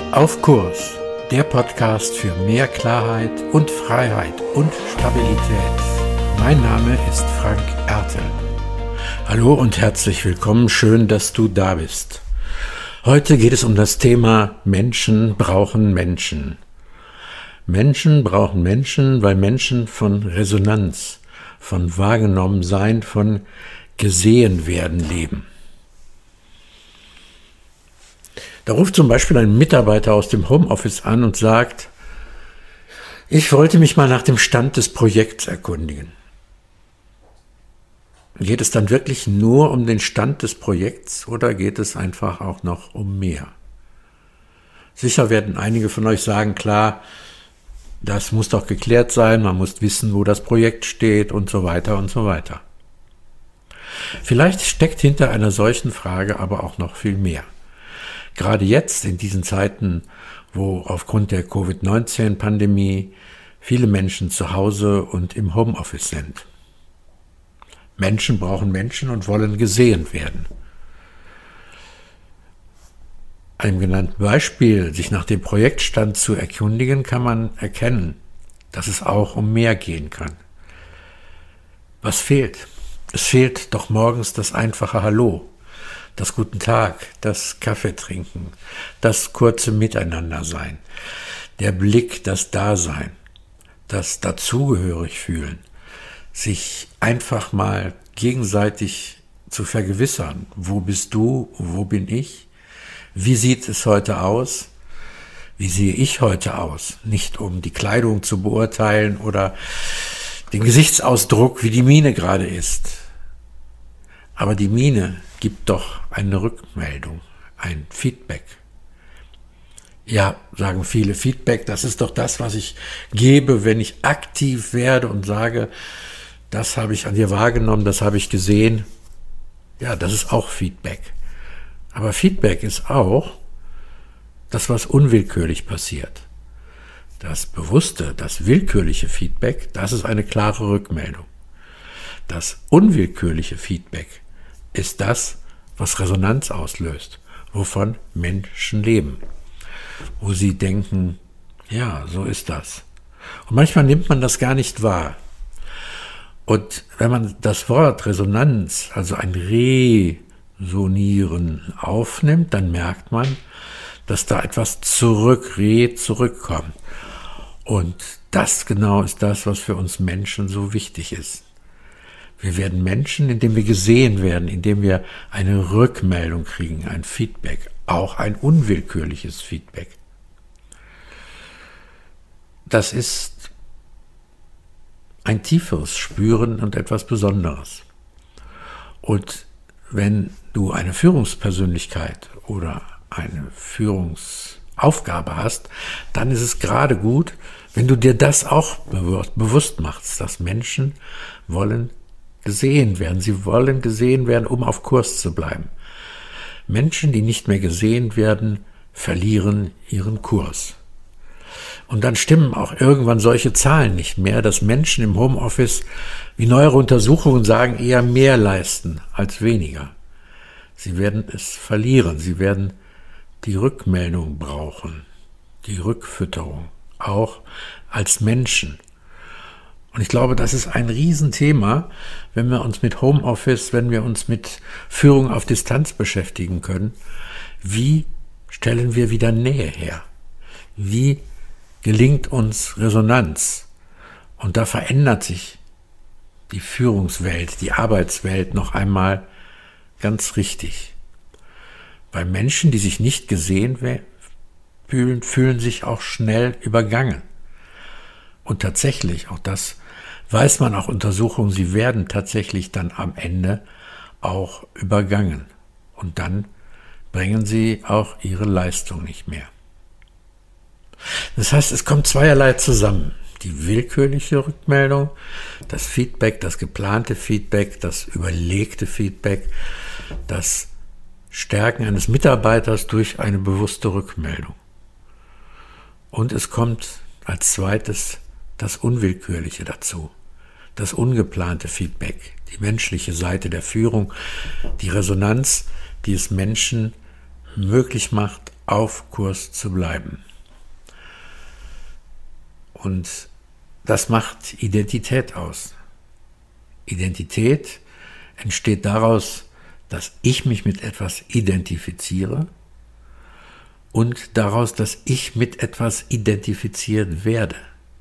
Auf Kurs, der Podcast für mehr Klarheit und Freiheit und Stabilität. Mein Name ist Frank Ertel. Hallo und herzlich willkommen, schön, dass du da bist. Heute geht es um das Thema Menschen brauchen Menschen. Menschen brauchen Menschen, weil Menschen von Resonanz, von Wahrgenommensein, von gesehen werden leben. Da ruft zum Beispiel ein Mitarbeiter aus dem Homeoffice an und sagt, ich wollte mich mal nach dem Stand des Projekts erkundigen. Geht es dann wirklich nur um den Stand des Projekts oder geht es einfach auch noch um mehr? Sicher werden einige von euch sagen, klar, das muss doch geklärt sein, man muss wissen, wo das Projekt steht und so weiter und so weiter. Vielleicht steckt hinter einer solchen Frage aber auch noch viel mehr. Gerade jetzt in diesen Zeiten, wo aufgrund der Covid-19-Pandemie viele Menschen zu Hause und im Homeoffice sind. Menschen brauchen Menschen und wollen gesehen werden. Einem genannten Beispiel, sich nach dem Projektstand zu erkundigen, kann man erkennen, dass es auch um mehr gehen kann. Was fehlt? Es fehlt doch morgens das einfache Hallo. Das Guten Tag, das Kaffee trinken, das kurze Miteinander sein, der Blick, das Dasein, das dazugehörig fühlen, sich einfach mal gegenseitig zu vergewissern, wo bist du, wo bin ich, wie sieht es heute aus, wie sehe ich heute aus, nicht um die Kleidung zu beurteilen oder den Gesichtsausdruck, wie die Miene gerade ist. Aber die Miene gibt doch eine Rückmeldung, ein Feedback. Ja, sagen viele, Feedback, das ist doch das, was ich gebe, wenn ich aktiv werde und sage, das habe ich an dir wahrgenommen, das habe ich gesehen. Ja, das ist auch Feedback. Aber Feedback ist auch das, was unwillkürlich passiert. Das bewusste, das willkürliche Feedback, das ist eine klare Rückmeldung. Das unwillkürliche Feedback ist das, was Resonanz auslöst, wovon Menschen leben, wo sie denken, ja, so ist das. Und manchmal nimmt man das gar nicht wahr. Und wenn man das Wort Resonanz, also ein Resonieren aufnimmt, dann merkt man, dass da etwas zurückkommt. Und das genau ist das, was für uns Menschen so wichtig ist. Wir werden Menschen, indem wir gesehen werden, indem wir eine Rückmeldung kriegen, ein Feedback, auch ein unwillkürliches Feedback. Das ist ein tieferes Spüren und etwas Besonderes. Und wenn du eine Führungspersönlichkeit oder eine Führungsaufgabe hast, dann ist es gerade gut, wenn du dir das auch bewusst machst, dass Menschen wollen gesehen werden. Sie wollen gesehen werden, um auf Kurs zu bleiben. Menschen, die nicht mehr gesehen werden, verlieren ihren Kurs. Und dann stimmen auch irgendwann solche Zahlen nicht mehr, dass Menschen im Homeoffice, wie neuere Untersuchungen sagen, eher mehr leisten als weniger. Sie werden es verlieren. Sie werden die Rückmeldung brauchen, die Rückfütterung, auch als Menschen. Und ich glaube, das ist ein Riesenthema, wenn wir uns mit Homeoffice, wenn wir uns mit Führung auf Distanz beschäftigen können. Wie stellen wir wieder Nähe her? Wie gelingt uns Resonanz? Und da verändert sich die Führungswelt, die Arbeitswelt noch einmal ganz richtig. Weil Menschen, die sich nicht gesehen fühlen, fühlen sich auch schnell übergangen. Und tatsächlich, auch das weiß man, auch Untersuchungen, sie werden tatsächlich dann am Ende auch übergangen. Und dann bringen sie auch ihre Leistung nicht mehr. Das heißt, es kommt zweierlei zusammen. Die willkürliche Rückmeldung, das Feedback, das geplante Feedback, das überlegte Feedback, das Stärken eines Mitarbeiters durch eine bewusste Rückmeldung. Und es kommt als zweites das Unwillkürliche dazu, das ungeplante Feedback, die menschliche Seite der Führung, die Resonanz, die es Menschen möglich macht, auf Kurs zu bleiben. Und das macht Identität aus. Identität entsteht daraus, dass ich mich mit etwas identifiziere und daraus, dass ich mit etwas identifiziert werde.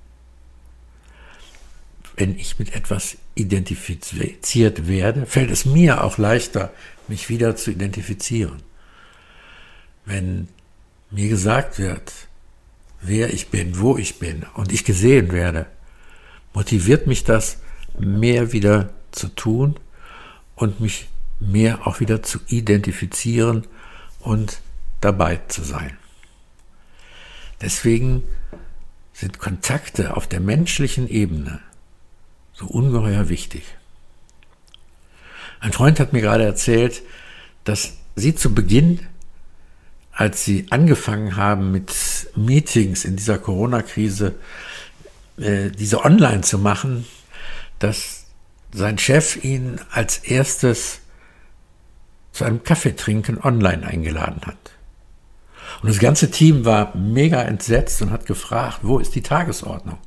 Wenn ich mit etwas identifiziert werde, fällt es mir auch leichter, mich wieder zu identifizieren. Wenn mir gesagt wird, wer ich bin, wo ich bin und ich gesehen werde, motiviert mich das, mehr wieder zu tun und mich mehr auch wieder zu identifizieren und dabei zu sein. Deswegen sind Kontakte auf der menschlichen Ebene so ungeheuer wichtig. Ein Freund hat mir gerade erzählt, dass sie zu Beginn, als sie angefangen haben mit Meetings in dieser Corona-Krise, diese online zu machen, dass sein Chef ihn als erstes zu einem Kaffeetrinken online eingeladen hat. Und das ganze Team war mega entsetzt und hat gefragt, wo ist die Tagesordnung?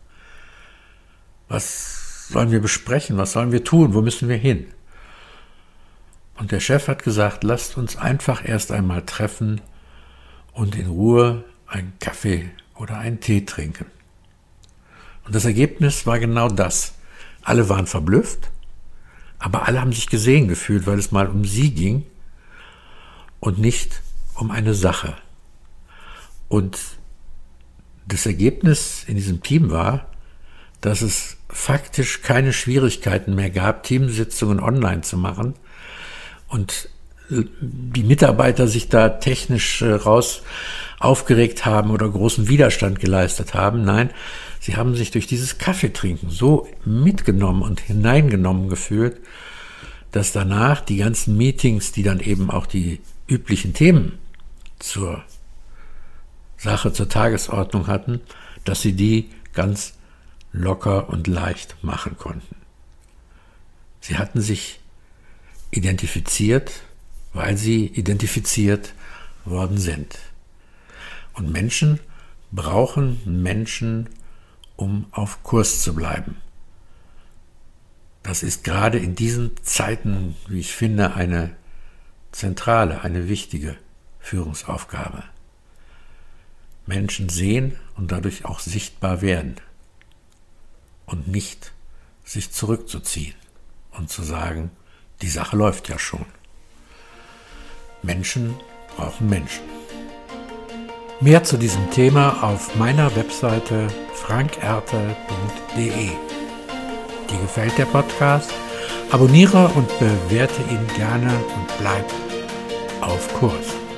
Was sollen wir besprechen? Was sollen wir tun? Wo müssen wir hin? Und der Chef hat gesagt, lasst uns einfach erst einmal treffen und in Ruhe einen Kaffee oder einen Tee trinken. Und das Ergebnis war genau das. Alle waren verblüfft, aber alle haben sich gesehen gefühlt, weil es mal um sie ging und nicht um eine Sache. Und das Ergebnis in diesem Team war, dass es faktisch keine Schwierigkeiten mehr gab, Teamsitzungen online zu machen und die Mitarbeiter sich da technisch raus aufgeregt haben oder großen Widerstand geleistet haben. Nein, sie haben sich durch dieses Kaffeetrinken so mitgenommen und hineingenommen gefühlt, dass danach die ganzen Meetings, die dann eben auch die üblichen Themen zur Sache, zur Tagesordnung hatten, dass sie die ganz locker und leicht machen konnten. Sie hatten sich identifiziert, weil sie identifiziert worden sind. Und Menschen brauchen Menschen, um auf Kurs zu bleiben. Das ist gerade in diesen Zeiten, wie ich finde, eine zentrale, eine wichtige Führungsaufgabe. Menschen sehen und dadurch auch sichtbar werden und nicht sich zurückzuziehen und zu sagen, die Sache läuft ja schon. Menschen brauchen Menschen. Mehr zu diesem Thema auf meiner Webseite frankerte.de. Dir gefällt der Podcast? Abonniere und bewerte ihn gerne und bleib auf Kurs.